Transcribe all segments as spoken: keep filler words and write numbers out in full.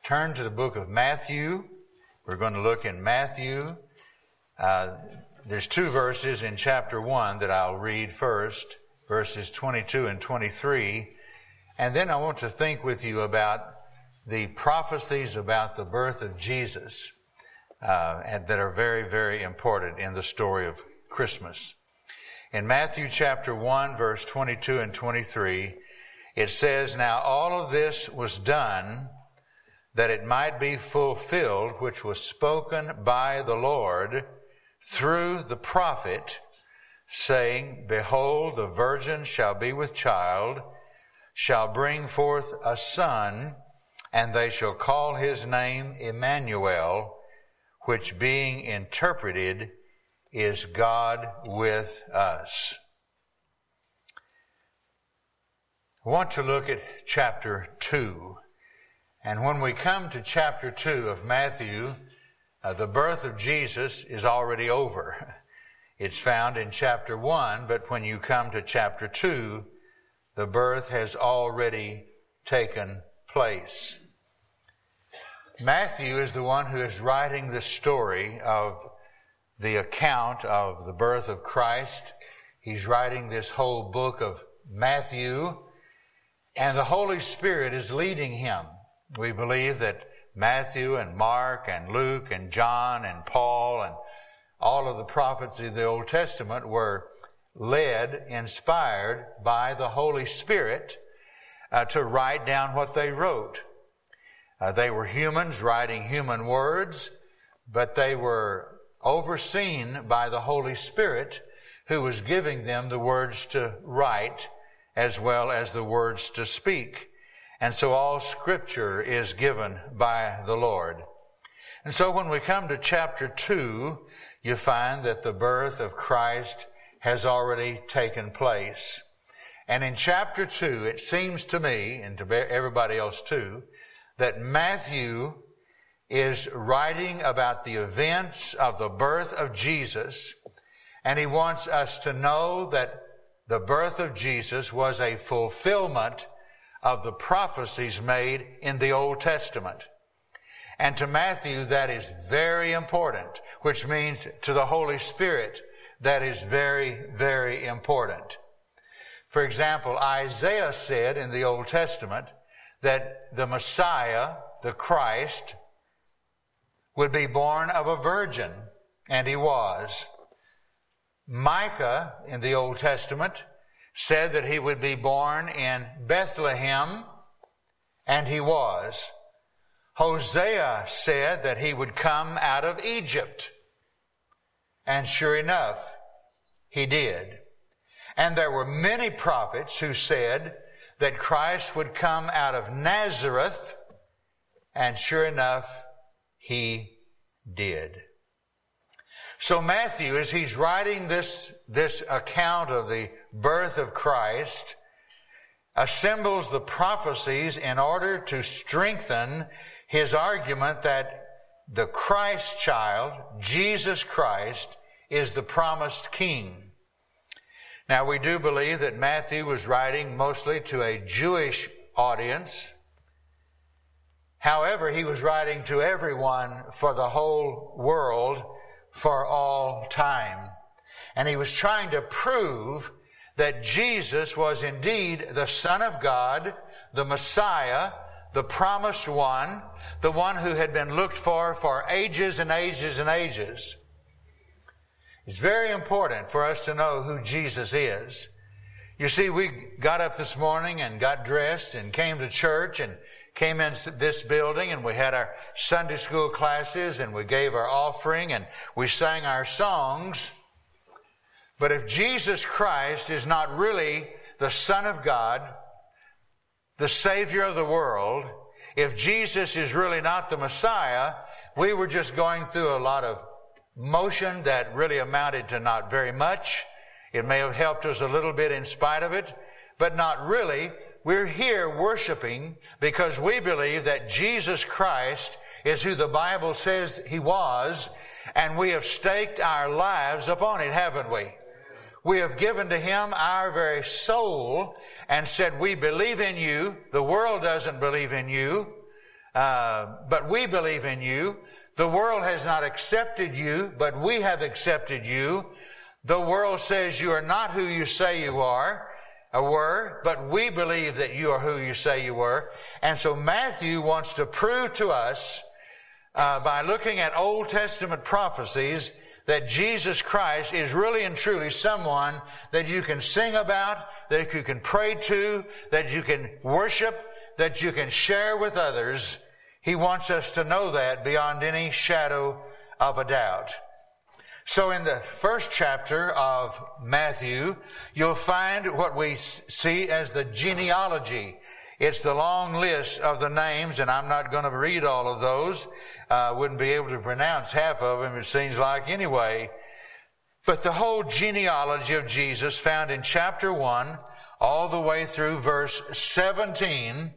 turn to the book of Matthew. We're going to look in Matthew. Uh, there's two verses in chapter one that I'll read first, verses twenty-two and twenty-three. And then I want to think with you about the prophecies about the birth of Jesus uh, and that are very, very important in the story of Christmas. In Matthew chapter one, verse twenty-two and twenty-three, it says, "Now all of this was done that it might be fulfilled, which was spoken by the Lord through the prophet, saying, Behold, the virgin shall be with child, shall bring forth a son, and they shall call his name Emmanuel, which being interpreted is God with us." I want to look at chapter two. And when we come to chapter two of Matthew, uh, the birth of Jesus is already over. It's found in chapter one, but when you come to chapter two, the birth has already taken place. Matthew is the one who is writing the story of the account of the birth of Christ. He's writing this whole book of Matthew, and the Holy Spirit is leading him. We believe that Matthew and Mark and Luke and John and Paul and all of the prophets of the Old Testament were led, inspired by the Holy Spirit uh, to write down what they wrote. Uh, they were humans writing human words, but they were overseen by the Holy Spirit, who was giving them the words to write as well as the words to speak. And so all Scripture is given by the Lord. And so when we come to chapter two, you find that the birth of Christ has already taken place. And in chapter two, it seems to me, and to everybody else too, that Matthew is writing about the events of the birth of Jesus, and he wants us to know that the birth of Jesus was a fulfillment of the prophecies made in the Old Testament. And to Matthew, that is very important, which means to the Holy Spirit, that is very, very important. For example, Isaiah said in the Old Testament that the Messiah, the Christ, would be born of a virgin, and he was. Micah in the Old Testament said that he would be born in Bethlehem, and he was. Hosea said that he would come out of Egypt, and sure enough, he did. And there were many prophets who said that Christ would come out of Nazareth, and sure enough, he did. So Matthew, as he's writing this, this account of the birth of Christ, assembles the prophecies in order to strengthen his argument that the Christ child, Jesus Christ, is the promised king. Now, we do believe that Matthew was writing mostly to a Jewish audience. However, he was writing to everyone for the whole world for all time. And he was trying to prove that Jesus was indeed the Son of God, the Messiah, the promised one, the one who had been looked for for ages and ages and ages. It's very important for us to know who Jesus is. You see, we got up this morning and got dressed and came to church and came into this building, and we had our Sunday school classes, and we gave our offering, and we sang our songs. But if Jesus Christ is not really the Son of God, the Savior of the world, if Jesus is really not the Messiah, we were just going through a lot of motion that really amounted to not very much. It may have helped us a little bit in spite of it, but not really. We're here worshiping because we believe that Jesus Christ is who the Bible says He was, and we have staked our lives upon it, haven't we? We have given to Him our very soul and said, we believe in you. The world doesn't believe in you. Uh, but we believe in you. The world has not accepted you, but we have accepted you. The world says you are not who you say you are, or were, but we believe that you are who you say you were. And so Matthew wants to prove to us, uh, by looking at Old Testament prophecies, that Jesus Christ is really and truly someone that you can sing about, that you can pray to, that you can worship, that you can share with others. He wants us to know that beyond any shadow of a doubt. So in the first chapter of Matthew, you'll find what we see as the genealogy. It's the long list of the names, and I'm not going to read all of those. I uh, wouldn't be able to pronounce half of them, it seems like, anyway. But the whole genealogy of Jesus found in chapter one all the way through verse seventeen,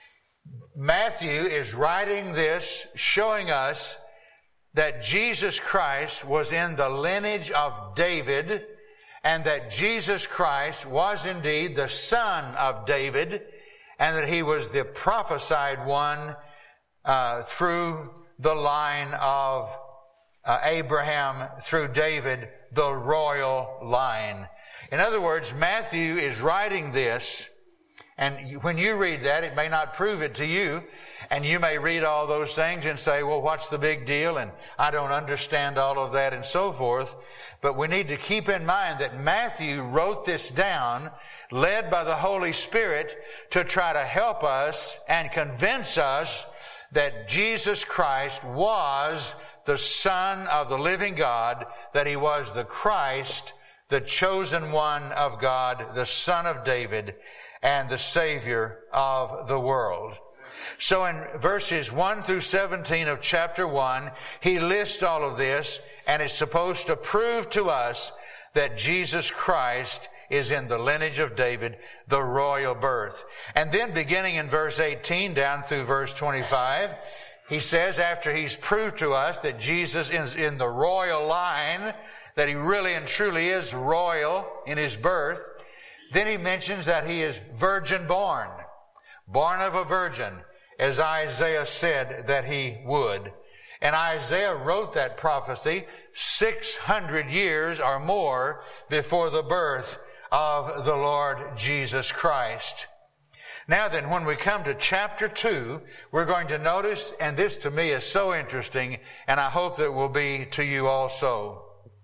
Matthew is writing this, showing us that Jesus Christ was in the lineage of David, and that Jesus Christ was indeed the son of David, and that he was the prophesied one uh, through the line of uh, Abraham, through David, the royal line. In other words, Matthew is writing this, and when you read that, it may not prove it to you, and you may read all those things and say, well, what's the big deal? And I don't understand all of that and so forth. But we need to keep in mind that Matthew wrote this down, led by the Holy Spirit, to try to help us and convince us that Jesus Christ was the Son of the living God, that he was the Christ, the chosen one of God, the Son of David, and the Savior of the world. So in verses one through seventeen of chapter one, he lists all of this, and it's supposed to prove to us that Jesus Christ is in the lineage of David, the royal birth. And then beginning in verse eighteen down through verse twenty-five, he says, after he's proved to us that Jesus is in the royal line, that he really and truly is royal in his birth, then he mentions that he is virgin born, born of a virgin, as Isaiah said that he would. And Isaiah wrote that prophecy six hundred years or more before the birth of the Lord Jesus Christ. Now then, when we come to chapter two, we're going to notice, and this to me is so interesting, and I hope that it will be to you also.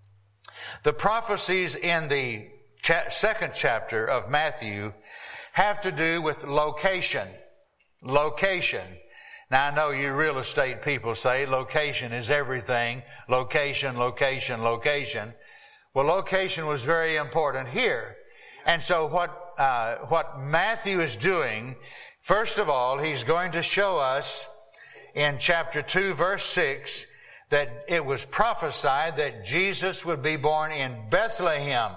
The prophecies in the cha- second chapter of Matthew have to do with location. Location. Now I know you real estate people say location is everything. Location, location, location. Well, location was very important here. And so what uh, what Matthew is doing, first of all, he's going to show us in chapter two, verse six, that it was prophesied that Jesus would be born in Bethlehem.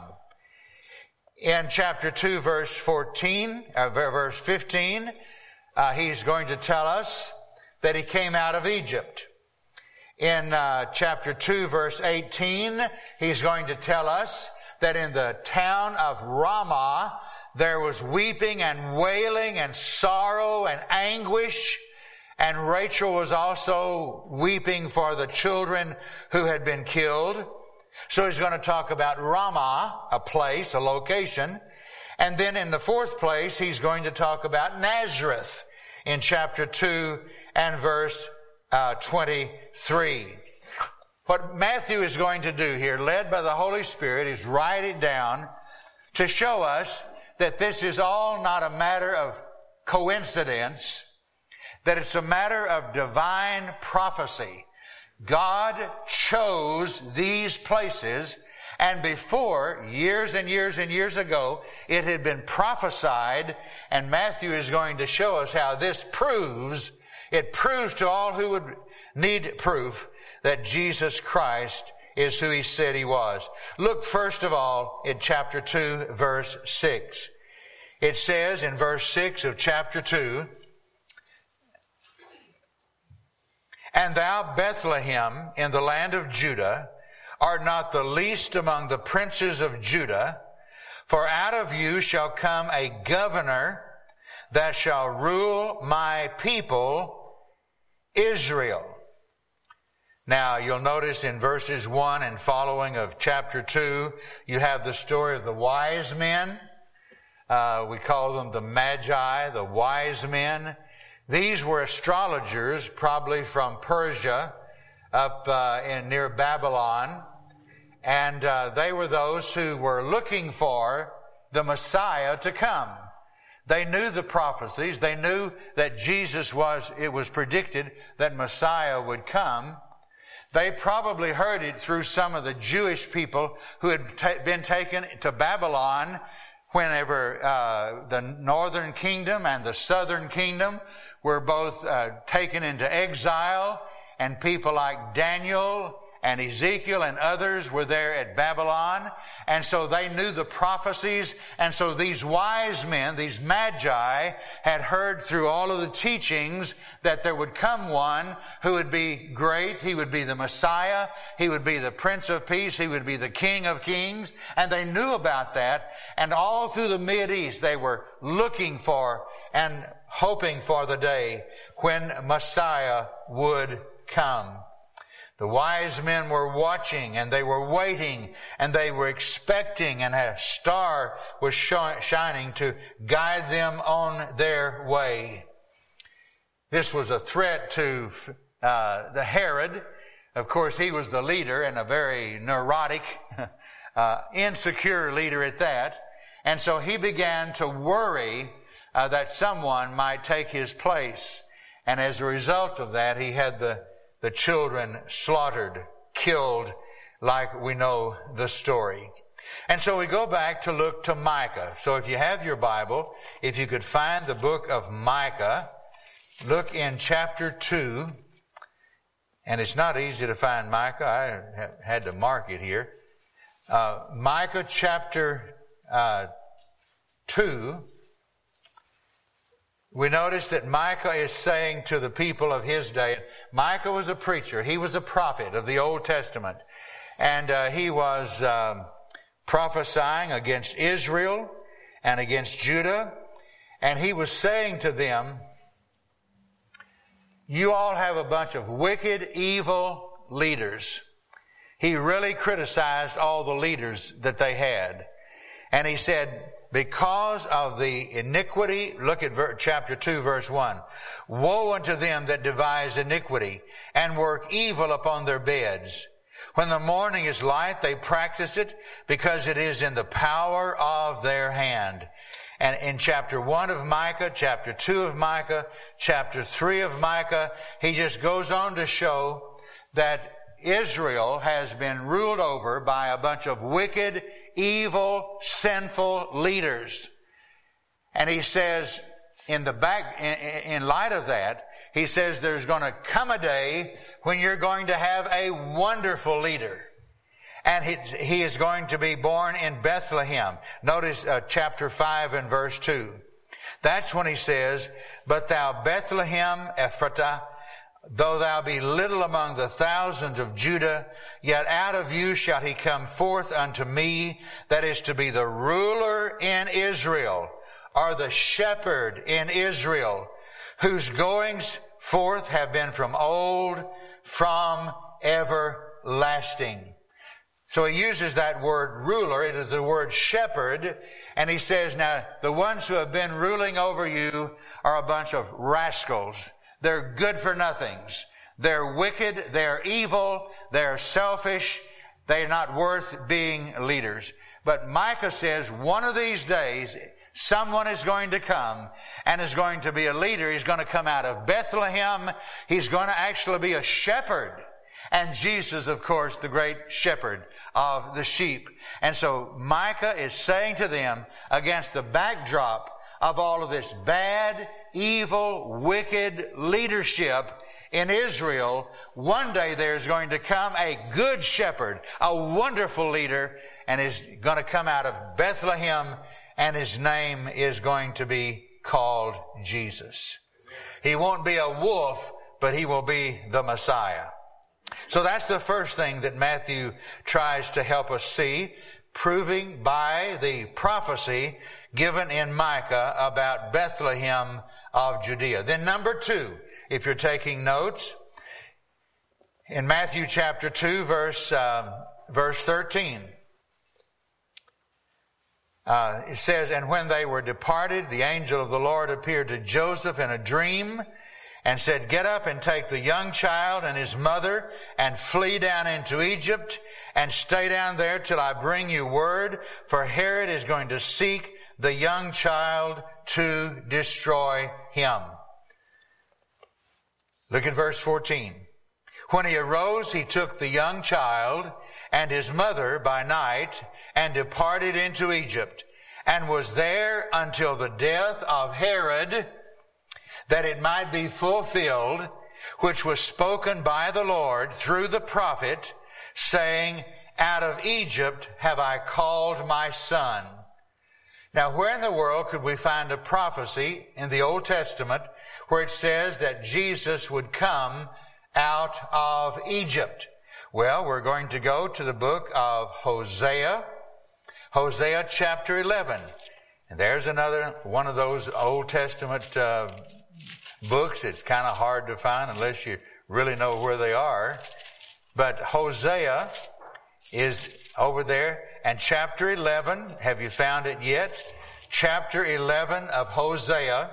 In chapter two, verse fourteen, uh, verse fifteen, uh, he's going to tell us that he came out of Egypt. In uh, chapter two, verse eighteen, he's going to tell us that in the town of Ramah, there was weeping and wailing and sorrow and anguish. And Rachel was also weeping for the children who had been killed. So he's going to talk about Ramah, a place, a location. And then in the fourth place, he's going to talk about Nazareth in chapter two and verse uh, twenty-three. What Matthew is going to do here, led by the Holy Spirit, is write it down to show us that this is all not a matter of coincidence, that it's a matter of divine prophecy. God chose these places, and before, years and years and years ago, it had been prophesied, and Matthew is going to show us how this proves, it proves to all who would need proof that Jesus Christ is who he said he was. Look first of all in chapter two, verse six. It says in verse six of chapter two, "And thou, Bethlehem, in the land of Judah, art not the least among the princes of Judah, for out of you shall come a governor that shall rule my people Israel. Now, you'll notice in verses one and following of chapter two, you have the story of the wise men. Uh, we call them the Magi, the wise men. These were astrologers, probably from Persia, up uh, in near Babylon. And uh, they were those who were looking for the Messiah to come. They knew the prophecies. They knew that Jesus was, it was predicted that Messiah would come. They probably heard it through some of the Jewish people who had ta- been taken to Babylon whenever uh, the northern kingdom and the southern kingdom were both uh, taken into exile, and people like Daniel and Ezekiel and others were there at Babylon. And so they knew the prophecies. And so these wise men, these Magi, had heard through all of the teachings that there would come one who would be great. He would be the Messiah. He would be the Prince of Peace. He would be the King of Kings. And they knew about that. And all through the Mideast, they were looking for and hoping for the day when Messiah would come. The wise men were watching, and they were waiting, and they were expecting, and a star was shining to guide them on their way. This was a threat to uh, the Herod. Of course, he was the leader, and a very neurotic, uh, insecure leader at that. And so he began to worry uh, that someone might take his place. And as a result of that, he had the the children slaughtered, killed, like we know the story. And so we go back to look to Micah. So if you have your Bible, if you could find the book of Micah, look in chapter two. And it's not easy to find Micah. I had to mark it here. Uh, Micah chapter uh, two. We notice that Micah is saying to the people of his day, Micah was a preacher. He was a prophet of the Old Testament. And uh, he was um, prophesying against Israel and against Judah. And he was saying to them, you all have a bunch of wicked, evil leaders. He really criticized all the leaders that they had. And he said, because of the iniquity, look at ver- chapter two, verse one. Woe unto them that devise iniquity and work evil upon their beds. When the morning is light, they practice it because it is in the power of their hand. And in chapter one of Micah, chapter two of Micah, chapter three of Micah, he just goes on to show that Israel has been ruled over by a bunch of wicked, evil, sinful leaders. And he says, in the back, in, in light of that, he says there's going to come a day when you're going to have a wonderful leader. And he, he is going to be born in Bethlehem. Notice uh, chapter five and verse two. That's when he says, but thou Bethlehem Ephratah, though thou be little among the thousands of Judah, yet out of you shall he come forth unto me, that is to be the ruler in Israel, or the shepherd in Israel, whose goings forth have been from old, from everlasting. So he uses that word ruler. It is the word shepherd. And he says, now, the ones who have been ruling over you are a bunch of rascals. They're good for nothings. They're wicked. They're evil. They're selfish. They're not worth being leaders. But Micah says one of these days, someone is going to come and is going to be a leader. He's going to come out of Bethlehem. He's going to actually be a shepherd. And Jesus, of course, the great shepherd of the sheep. And so Micah is saying to them, against the backdrop of all of this bad, evil, wicked leadership in Israel, one day there's going to come a good shepherd, a wonderful leader, and is going to come out of Bethlehem, and his name is going to be called Jesus. He won't be a wolf, but he will be the Messiah. So that's the first thing that Matthew tries to help us see, proving by the prophecy given in Micah about Bethlehem of Judea. Then number two, if you're taking notes. In Matthew chapter two, verse, um, verse thirteen. Uh, it says, "And when they were departed, the angel of the Lord appeared to Joseph in a dream and said, 'Get up and take the young child and his mother and flee down into Egypt and stay down there till I bring you word, for Herod is going to seek the young child to destroy him.'" Look at verse fourteen. "When he arose, he took the young child and his mother by night and departed into Egypt, and was there until the death of Herod, that it might be fulfilled, which was spoken by the Lord through the prophet, saying, 'Out of Egypt have I called my son.'" Now, where in the world could we find a prophecy in the Old Testament where it says that Jesus would come out of Egypt? Well, we're going to go to the book of Hosea, Hosea chapter eleven. And there's another one of those Old Testament uh, books. It's kind of hard to find unless you really know where they are. But Hosea is over there. And chapter eleven, have you found it yet? Chapter eleven of Hosea.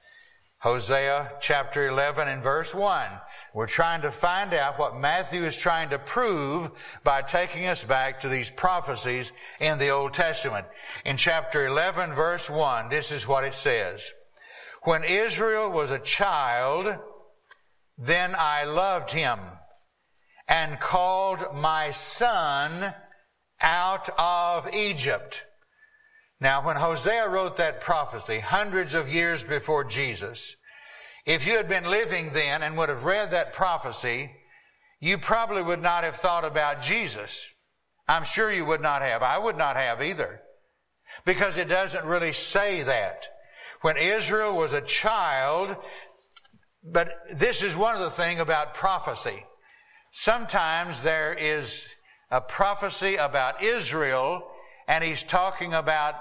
Hosea chapter eleven and verse one. We're trying to find out what Matthew is trying to prove by taking us back to these prophecies in the Old Testament. In chapter eleven, verse one, this is what it says. "When Israel was a child, then I loved him and called my son out of Egypt." Now, when Hosea wrote that prophecy hundreds of years before Jesus, if you had been living then and would have read that prophecy, you probably would not have thought about Jesus. I'm sure you would not have. I would not have either. Because it doesn't really say that. When Israel was a child, but this is one of the things about prophecy. Sometimes there is a prophecy about Israel, and he's talking about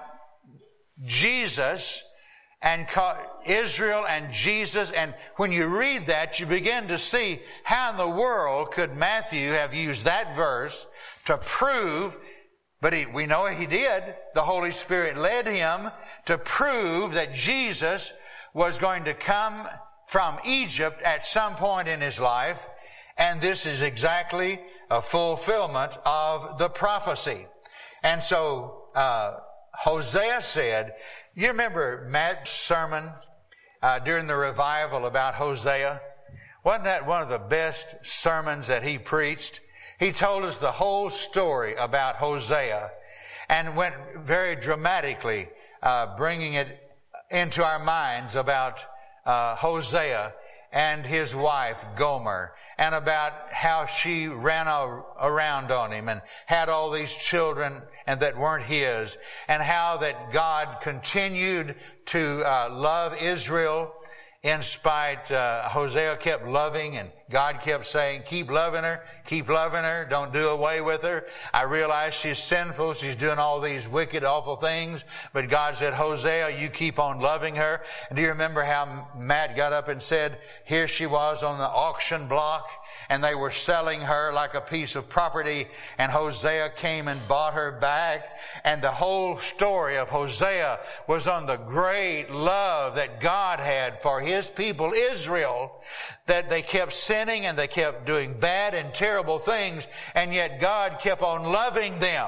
Jesus, and Israel and Jesus. And when you read that, you begin to see how in the world could Matthew have used that verse to prove, but he, we know he did. The Holy Spirit led him to prove that Jesus was going to come from Egypt at some point in his life. And this is exactly a fulfillment of the prophecy. And so, uh, Hosea said, you remember Matt's sermon uh, during the revival about Hosea? Wasn't that one of the best sermons that he preached? He told us the whole story about Hosea and went very dramatically uh, bringing it into our minds about uh, Hosea and his wife Gomer, and about how she ran around on him and had all these children and that weren't his, and how that God continued to uh, love Israel in spite, uh, Hosea kept loving, and God kept saying, keep loving her, keep loving her, don't do away with her. I realize she's sinful, she's doing all these wicked, awful things, but God said, Hosea, you keep on loving her. And do you remember how Matt got up and said, here she was on the auction block, and they were selling her like a piece of property, and Hosea came and bought her back. And the whole story of Hosea was on the great love that God had for his people, Israel, that they kept sinning and they kept doing bad and terrible things, and yet God kept on loving them.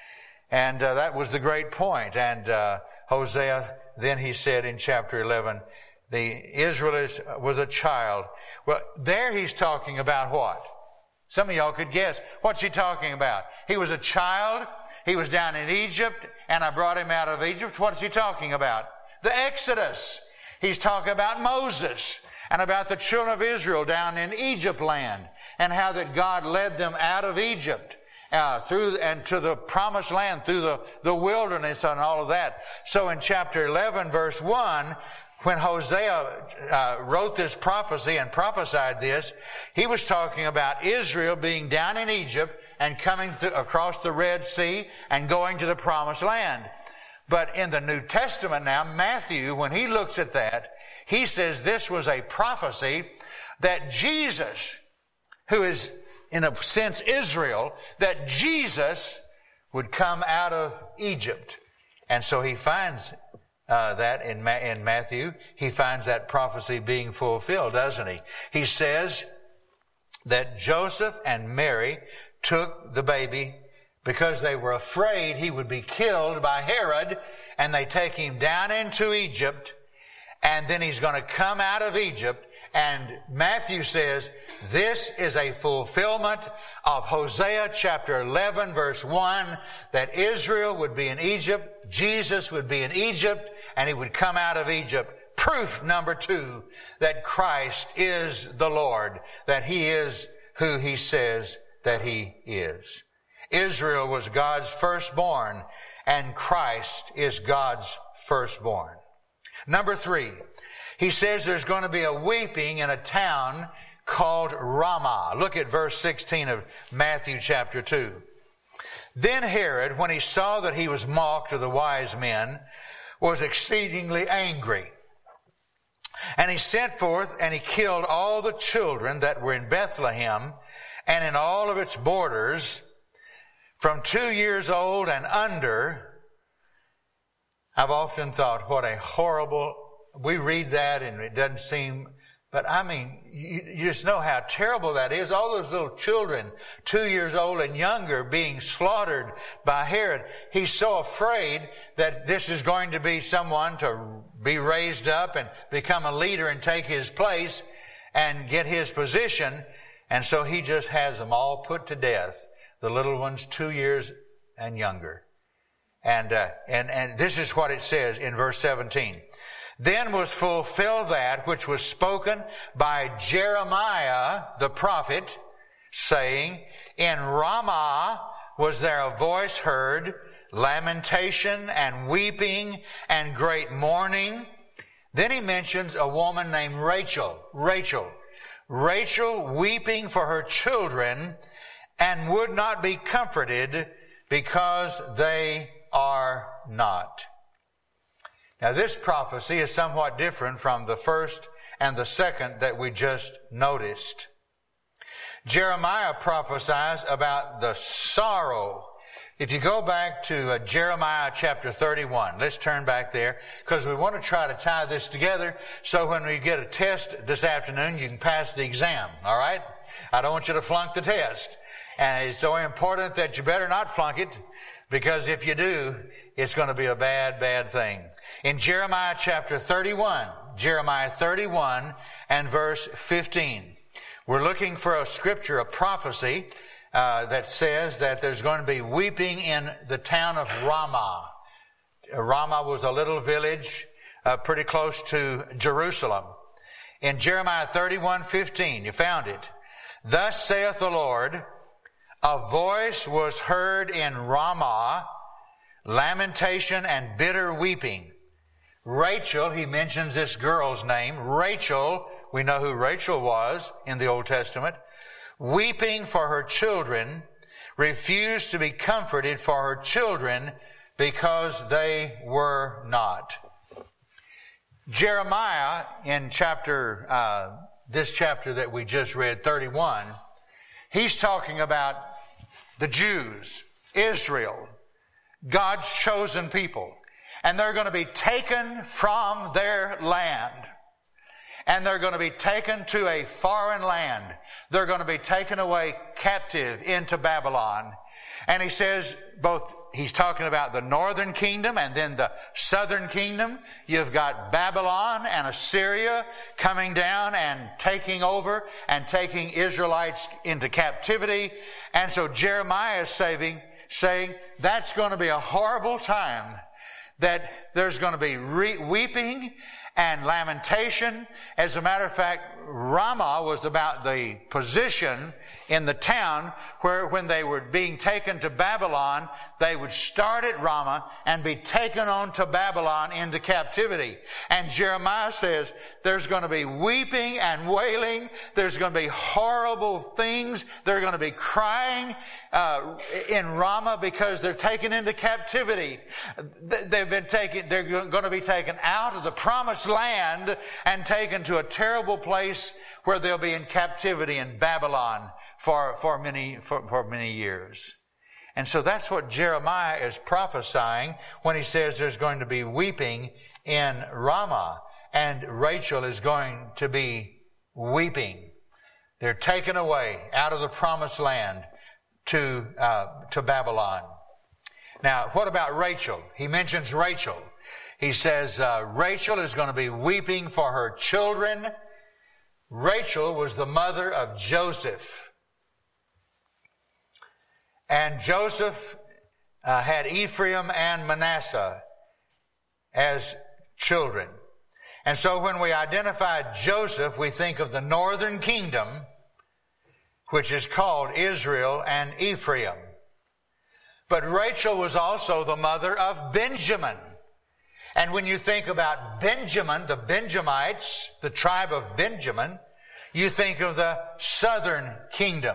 And uh, that was the great point. And uh, Hosea, then he said in chapter eleven, the Israel was a child. Well, there he's talking about what? Some of y'all could guess. What's he talking about? He was a child. He was down in Egypt, and I brought him out of Egypt. What's he talking about? The Exodus. He's talking about Moses and about the children of Israel down in Egypt land, and how that God led them out of Egypt uh, through and to the promised land through the, the wilderness and all of that. So in chapter eleven, verse one, when Hosea uh, wrote this prophecy and prophesied this, he was talking about Israel being down in Egypt and coming th- across the Red Sea and going to the promised land. But in the New Testament now, Matthew, when he looks at that, he says this was a prophecy that Jesus, who is in a sense Israel, that Jesus would come out of Egypt. And so he finds uh, that in, Ma- in Matthew, he finds that prophecy being fulfilled, doesn't he? He says that Joseph and Mary took the baby because they were afraid he would be killed by Herod, and they take him down into Egypt, and then he's going to come out of Egypt. And Matthew says this is a fulfillment of Hosea chapter eleven verse one, that Israel would be in Egypt, Jesus would be in Egypt, and he would come out of Egypt. Proof number two that Christ is the Lord, that he is who he says that he is. Israel was God's firstborn, and Christ is God's firstborn. Number three, he says there's going to be a weeping in a town called Ramah. Look at verse sixteen of Matthew chapter two. Then Herod, when he saw that he was mocked of the wise men, was exceedingly angry. And he sent forth and he killed all the children that were in Bethlehem and in all of its borders, from two years old and under. I've often thought, what a horrible, we read that and it doesn't seem, but I mean, you, you just know how terrible that is. All those little children, two years old and younger, being slaughtered by Herod. He's so afraid that this is going to be someone to be raised up and become a leader and take his place and get his position. And so he just has them all put to death. The little ones two years and younger. And, uh, and, and this is what it says in verse seventeen. Then was fulfilled that which was spoken by Jeremiah the prophet, saying, in Ramah was there a voice heard, lamentation and weeping and great mourning. Then he mentions a woman named Rachel. Rachel. Rachel weeping for her children, and would not be comforted because they are not. Now this prophecy is somewhat different from the first and the second that we just noticed. Jeremiah prophesies about the sorrow. If you go back to uh, Jeremiah chapter thirty-one, let's turn back there, because we want to try to tie this together so when we get a test this afternoon, you can pass the exam, all right? I don't want you to flunk the test. And it's so important that you better not flunk it, because if you do, it's going to be a bad, bad thing. In Jeremiah chapter thirty-one, Jeremiah thirty-one and verse fifteen, we're looking for a scripture, a prophecy, uh, that says that there's going to be weeping in the town of Ramah. Ramah was a little village, uh, pretty close to Jerusalem. In Jeremiah thirty-one fifteen, you found it. Thus saith the Lord, a voice was heard in Ramah, lamentation and bitter weeping. Rachel, he mentions this girl's name. Rachel, we know who Rachel was in the Old Testament, weeping for her children, refused to be comforted for her children because they were not. Jeremiah, in chapter, uh, this chapter that we just read, thirty-one, he's talking about the Jews, Israel, God's chosen people. And they're going to be taken from their land. And they're going to be taken to a foreign land. They're going to be taken away captive into Babylon. And he says both, he's talking about the northern kingdom and then the southern kingdom. You've got Babylon and Assyria coming down and taking over and taking Israelites into captivity. And so Jeremiah is saving, saying that's going to be a horrible time, that there's going to be re- weeping and lamentation. As a matter of fact, Ramah was about the position in the town where when they were being taken to Babylon, they would start at Ramah and be taken on to Babylon into captivity. And Jeremiah says there's going to be weeping and wailing. There's going to be horrible things. They're going to be crying uh, in Ramah because they're taken into captivity. They've been taken, they're going to be taken out of the promised land and taken to a terrible place where they'll be in captivity in Babylon for, for many, for, for many years. And so that's what Jeremiah is prophesying when he says there's going to be weeping in Ramah, and Rachel is going to be weeping. They're taken away out of the promised land to, uh, to Babylon. Now, what about Rachel? He mentions Rachel. He says, uh, Rachel is going to be weeping for her children. Rachel was the mother of Joseph. And Joseph uh, had Ephraim and Manasseh as children. And so when we identify Joseph, we think of the northern kingdom, which is called Israel and Ephraim. But Rachel was also the mother of Benjamin. And when you think about Benjamin, the Benjamites, the tribe of Benjamin, you think of the southern kingdom.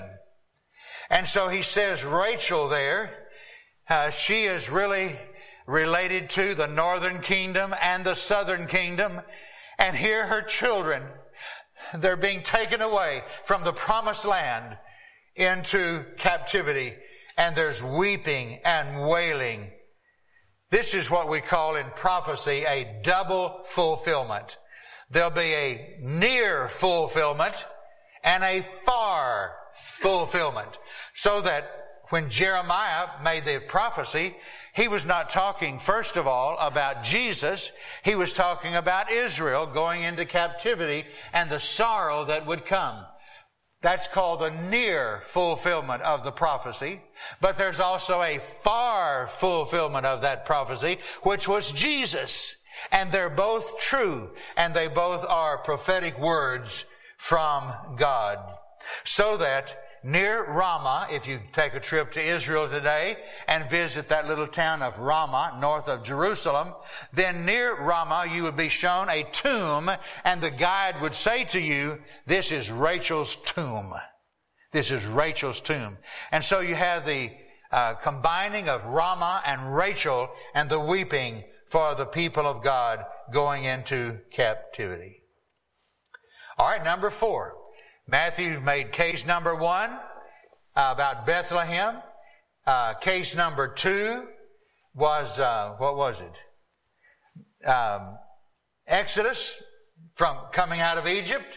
And so he says Rachel there, uh, she is really related to the northern kingdom and the southern kingdom. And here her children, they're being taken away from the promised land into captivity. And there's weeping and wailing. This is what we call in prophecy a double fulfillment. There'll be a near fulfillment and a far fulfillment. So that when Jeremiah made the prophecy, he was not talking, first of all, about Jesus. He was talking about Israel going into captivity and the sorrow that would come. That's called the near fulfillment of the prophecy. But there's also a far fulfillment of that prophecy, which was Jesus. And they're both true, and they both are prophetic words from God. So that near Ramah, if you take a trip to Israel today and visit that little town of Ramah, north of Jerusalem, then near Ramah you would be shown a tomb, and the guide would say to you, this is Rachel's tomb. This is Rachel's tomb. And so you have the uh, combining of Ramah and Rachel and the weeping for the people of God going into captivity. All right, number four. Matthew made case number one uh, about Bethlehem. Uh, case number two was, uh, what was it? Um, Exodus from coming out of Egypt.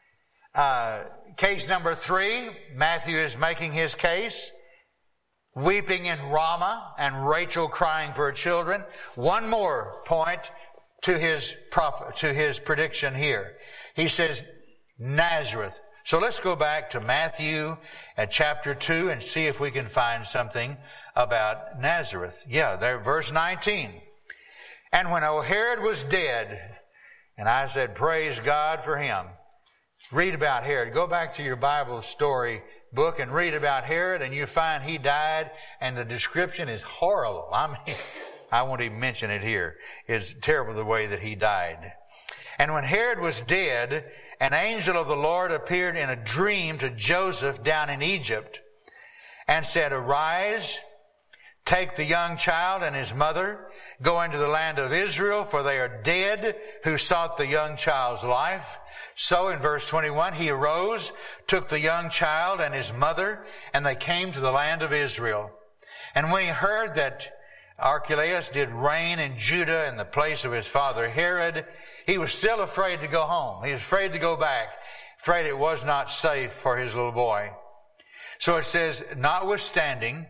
Uh, case number three, Matthew is making his case. Weeping in Ramah and Rachel crying for her children. One more point to his prophet, to his prediction here. He says, Nazareth. So let's go back to Matthew at chapter two and see if we can find something about Nazareth. Yeah, there, verse nineteen. And when Herod was dead, and I said, praise God for him. Read about Herod. Go back to your Bible story book and read about Herod, and you find he died, and the description is horrible. I mean, I won't even mention it here. It's terrible the way that he died. And when Herod was dead, an angel of the Lord appeared in a dream to Joseph down in Egypt and said, arise, take the young child and his mother, go into the land of Israel, for they are dead who sought the young child's life. So in verse twenty-one, he arose, took the young child and his mother, and they came to the land of Israel. And when he heard that Archelaus did reign in Judah in the place of his father Herod, he was still afraid to go home. He was afraid to go back, afraid it was not safe for his little boy. So it says, notwithstanding,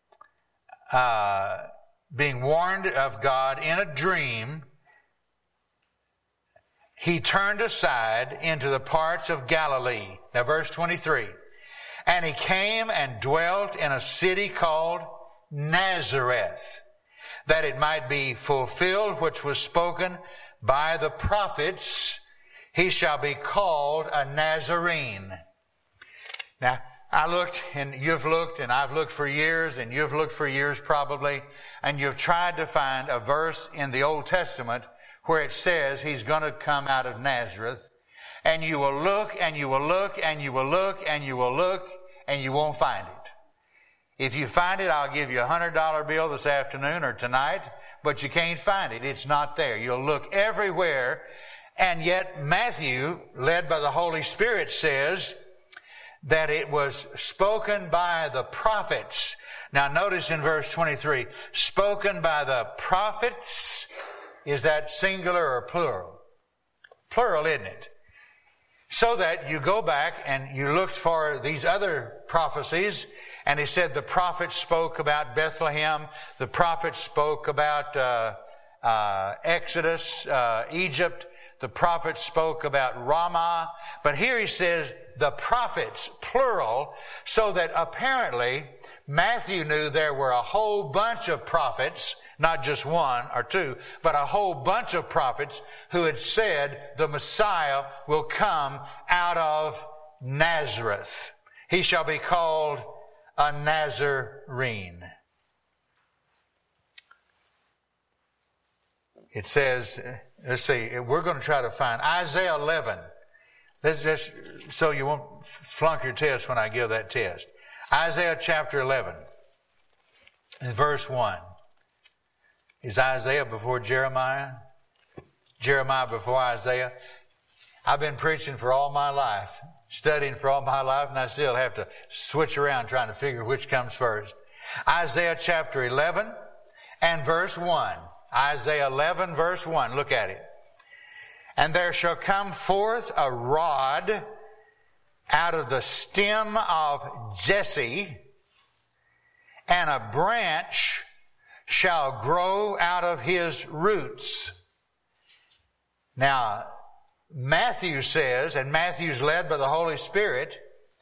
uh, being warned of God in a dream, he turned aside into the parts of Galilee. Now verse twenty-three. And he came and dwelt in a city called Nazareth, that it might be fulfilled which was spoken by the prophets, he shall be called a Nazarene. Now, I looked, and you've looked, and I've looked for years, and you've looked for years probably, and you've tried to find a verse in the Old Testament where it says he's going to come out of Nazareth, and you will look, and you will look, and you will look, and you will look, and you won't find it. If you find it, I'll give you a one hundred dollar bill this afternoon or tonight, but you can't find it. It's not there. You'll look everywhere, And yet Matthew, led by the Holy Spirit, says that it was spoken by the prophets. Now notice in verse twenty-three, spoken by the prophets, is that singular or plural? Plural, isn't it? So that you go back and you looked for these other prophecies, and he said the prophets spoke about Bethlehem, the prophets spoke about uh, uh, Exodus, uh, Egypt, the prophets spoke about Ramah, but here he says the prophets, plural, so that apparently Matthew knew there were a whole bunch of prophets, not just one or two, but a whole bunch of prophets who had said the Messiah will come out of Nazareth. He shall be called a Nazarene. It says, let's see, we're going to try to find Isaiah eleven. Let's just, so you won't flunk your test when I give that test. Isaiah chapter eleven, in verse one. Is Isaiah before Jeremiah? Jeremiah before Isaiah? I've been preaching for all my life, studying for all my life, and I still have to switch around trying to figure which comes first. Isaiah chapter eleven and verse one. Isaiah eleven verse one. Look at it. And there shall come forth a rod out of the stem of Jesse, and a branch shall grow out of his roots. Now, Matthew says, and Matthew's led by the Holy Spirit,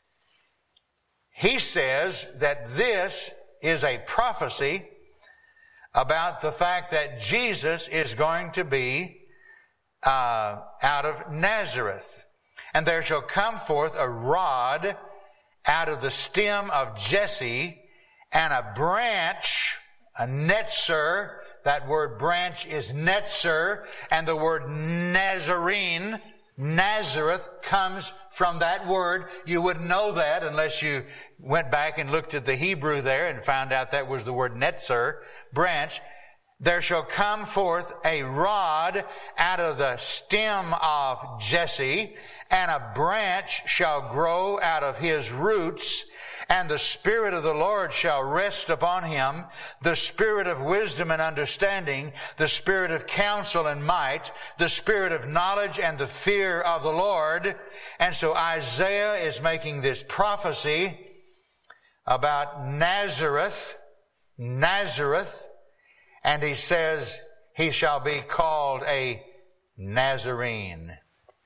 he says that this is a prophecy about the fact that Jesus is going to be uh, out of Nazareth. And there shall come forth a rod out of the stem of Jesse, and a branch, a netzer. That word branch is netzer, and the word Nazarene, Nazareth, comes from that word. You wouldn't know that unless you went back and looked at the Hebrew there and found out that was the word netzer, branch. There shall come forth a rod out of the stem of Jesse, and a branch shall grow out of his roots, and the Spirit of the Lord shall rest upon him, the Spirit of wisdom and understanding, the Spirit of counsel and might, the Spirit of knowledge and the fear of the Lord. And so Isaiah is making this prophecy about Nazareth, Nazareth, and he says he shall be called a Nazarene.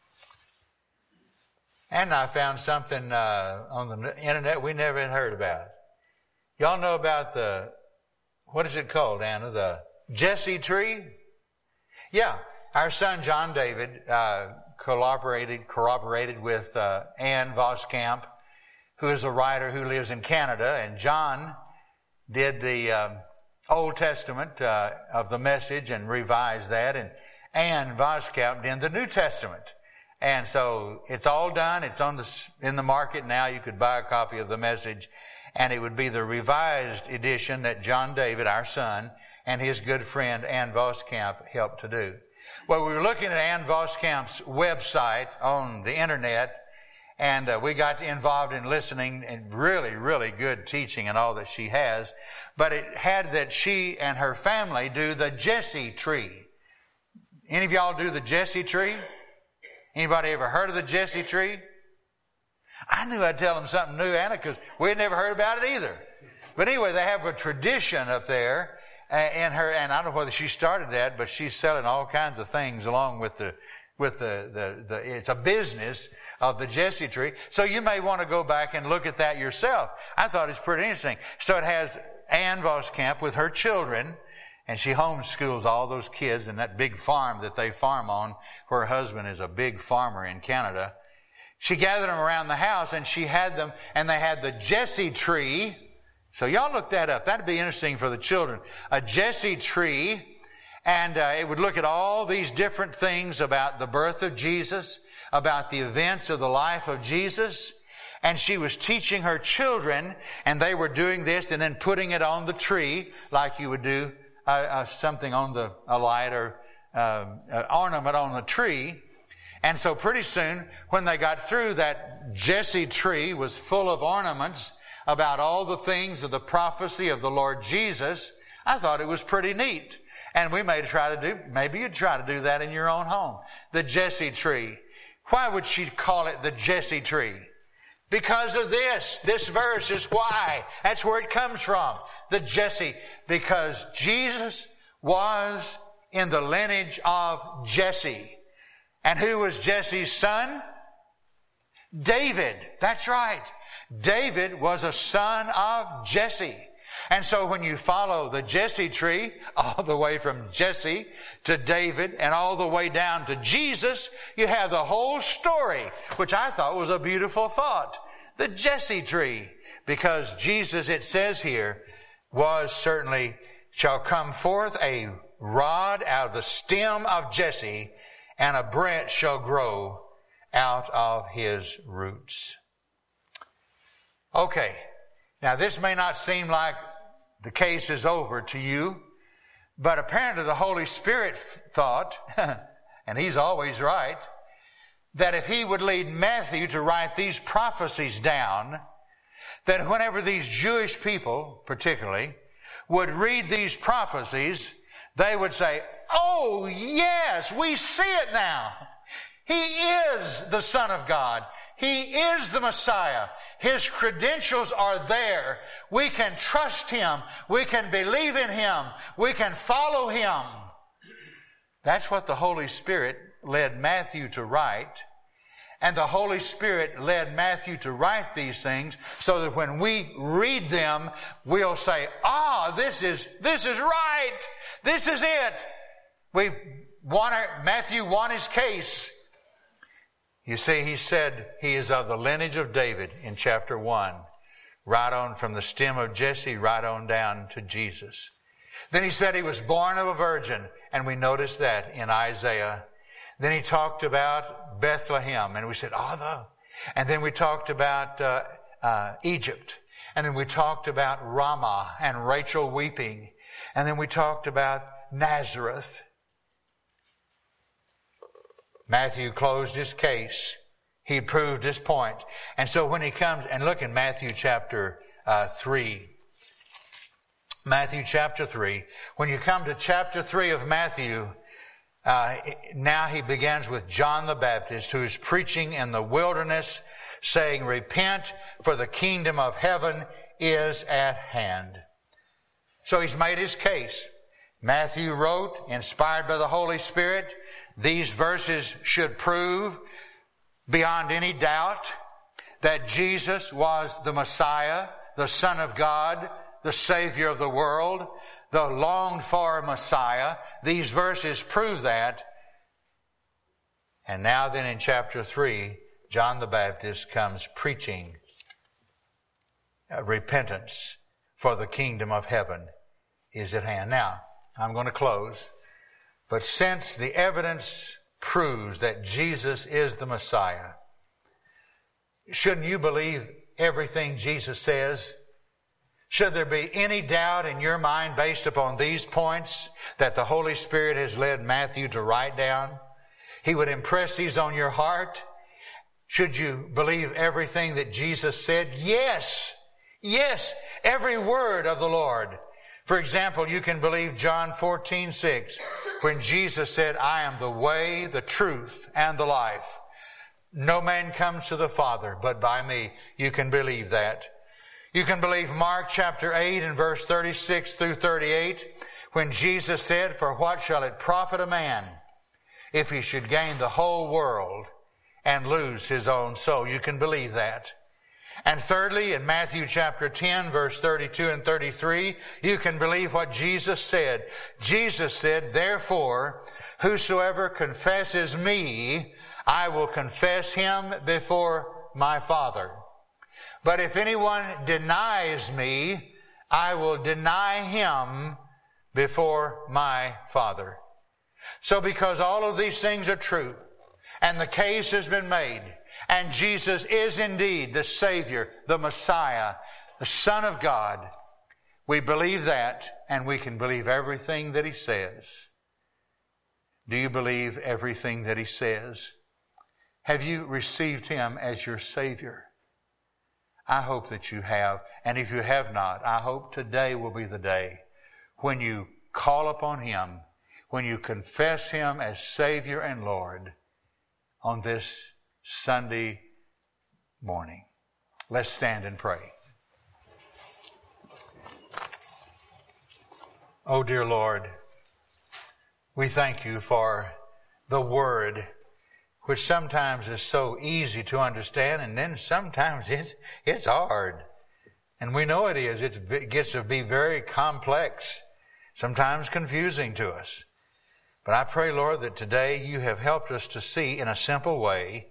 And I found something uh, on the internet we never had heard about. Y'all know about the, what is it called, Anna? The Jesse tree? Yeah, our son John David uh, collaborated, corroborated with uh, Ann Voskamp, who is a writer who lives in Canada, and John did the um, Old Testament uh, of the Message and revised that, and Ann Voskamp did the New Testament. And so it's all done. It's on the in the market now. You could buy a copy of the Message, and it would be the revised edition that John David, our son, and his good friend Ann Voskamp helped to do. Well, we were looking at Ann Voskamp's website on the internet, and uh, we got involved in listening, and really, really good teaching and all that she has. But it had that she and her family do the Jesse tree. Any of y'all do the Jesse tree? Anybody ever heard of the Jesse tree? I knew I'd tell them something new, Anna, because we had never heard about it either. But anyway, they have a tradition up there uh, in her, and I don't know whether she started that, but she's selling all kinds of things along with the, with the, the, the it's a business of the Jesse tree. So you may want to go back and look at that yourself. I thought it's pretty interesting. So it has Ann Voskamp with her children, and she homeschools all those kids in that big farm that they farm on, where her husband is a big farmer in Canada. She gathered them around the house, and she had them, and they had the Jesse tree. So y'all look that up. That'd be interesting for the children. A Jesse tree, and uh, it would look at all these different things about the birth of Jesus, about the events of the life of Jesus. And she was teaching her children, and they were doing this and then putting it on the tree like you would do Uh, uh, something on the, a light or uh, an ornament on the tree. And so pretty soon, when they got through, that Jesse tree was full of ornaments about all the things of the prophecy of the Lord Jesus. I thought it was pretty neat. And we may try to do, maybe you'd try to do that in your own home. The Jesse tree. Why would she call it the Jesse tree? Because of this. This verse is why. That's where it comes from. The Jesse. Because Jesus was in the lineage of Jesse. And who was Jesse's son? David. That's right. David was a son of Jesse. And so when you follow the Jesse tree, all the way from Jesse to David and all the way down to Jesus, you have the whole story, which I thought was a beautiful thought. The Jesse tree. Because Jesus, it says here, was certainly, shall come forth a rod out of the stem of Jesse, and a branch shall grow out of his roots. Okay. Now this may not seem like the case is over to you, but apparently the Holy Spirit thought, and he's always right, that if he would lead Matthew to write these prophecies down, that whenever these Jewish people, particularly, would read these prophecies, they would say, oh yes, we see it now. He is the Son of God. He is the Messiah. His credentials are there. We can trust Him. We can believe in Him. We can follow Him. That's what the Holy Spirit led Matthew to write. And the Holy Spirit led Matthew to write these things so that when we read them, we'll say, ah, this is, this is right. This is it. We won our, Matthew won his case. You see, he said he is of the lineage of David in chapter one. Right on from the stem of Jesse, right on down to Jesus. Then he said he was born of a virgin, and we noticed that in Isaiah. Then he talked about Bethlehem, and we said, oh, the. And then we talked about uh, uh, Egypt. And then we talked about Ramah and Rachel weeping. And then we talked about Nazareth. Matthew closed his case. He proved his point. And so when he comes, and look in Matthew chapter uh, three. Matthew chapter three. When you come to chapter three of Matthew, uh, now he begins with John the Baptist, who is preaching in the wilderness, saying, repent, for the kingdom of heaven is at hand. So he's made his case. Matthew wrote, inspired by the Holy Spirit, these verses should prove beyond any doubt that Jesus was the Messiah, the Son of God, the Savior of the world, the longed-for Messiah. These verses prove that. And now then in chapter three, John the Baptist comes preaching repentance, for the kingdom of heaven is at hand. Now, I'm going to close. But since the evidence proves that Jesus is the Messiah, shouldn't you believe everything Jesus says? Should there be any doubt in your mind based upon these points that the Holy Spirit has led Matthew to write down? He would impress these on your heart. Should you believe everything that Jesus said? Yes. Yes. Every word of the Lord. For example, you can believe John fourteen six, when Jesus said, I am the way, the truth, and the life. No man comes to the Father but by me. You can believe that. You can believe Mark chapter eight and verse thirty-six through thirty-eight, when Jesus said, for what shall it profit a man if he should gain the whole world and lose his own soul? You can believe that. And thirdly, in Matthew chapter ten, verse thirty-two and thirty-three, you can believe what Jesus said. Jesus said, therefore, whosoever confesses me, I will confess him before my Father. But if anyone denies me, I will deny him before my Father. So because all of these things are true, and the case has been made, and Jesus is indeed the Savior, the Messiah, the Son of God, we believe that, and we can believe everything that He says. Do you believe everything that He says? Have you received Him as your Savior? I hope that you have. And if you have not, I hope today will be the day when you call upon Him, when you confess Him as Savior and Lord on this Sunday morning. Let's stand and pray. Oh, dear Lord, we thank you for the Word, which sometimes is so easy to understand, and then sometimes it's, it's hard. And we know it is. It gets to be very complex, sometimes confusing to us. But I pray, Lord, that today you have helped us to see in a simple way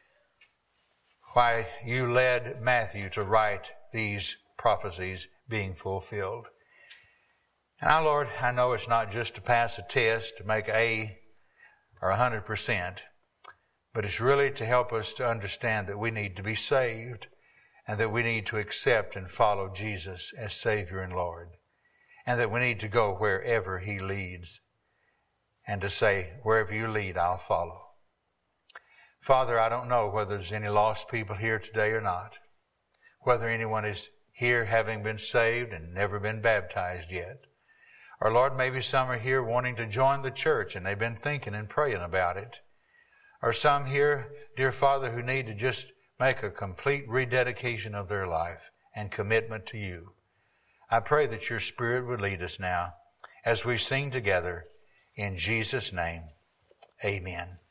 why you led Matthew to write these prophecies being fulfilled. And now, Lord, I know it's not just to pass a test, to make A or one hundred percent, but it's really to help us to understand that we need to be saved and that we need to accept and follow Jesus as Savior and Lord, and that we need to go wherever He leads and to say, wherever you lead, I'll follow. Father, I don't know whether there's any lost people here today or not, whether anyone is here having been saved and never been baptized yet. Or, Lord, maybe some are here wanting to join the church and they've been thinking and praying about it. Or some here, dear Father, who need to just make a complete rededication of their life and commitment to you. I pray that your Spirit would lead us now as we sing together in Jesus' name. Amen.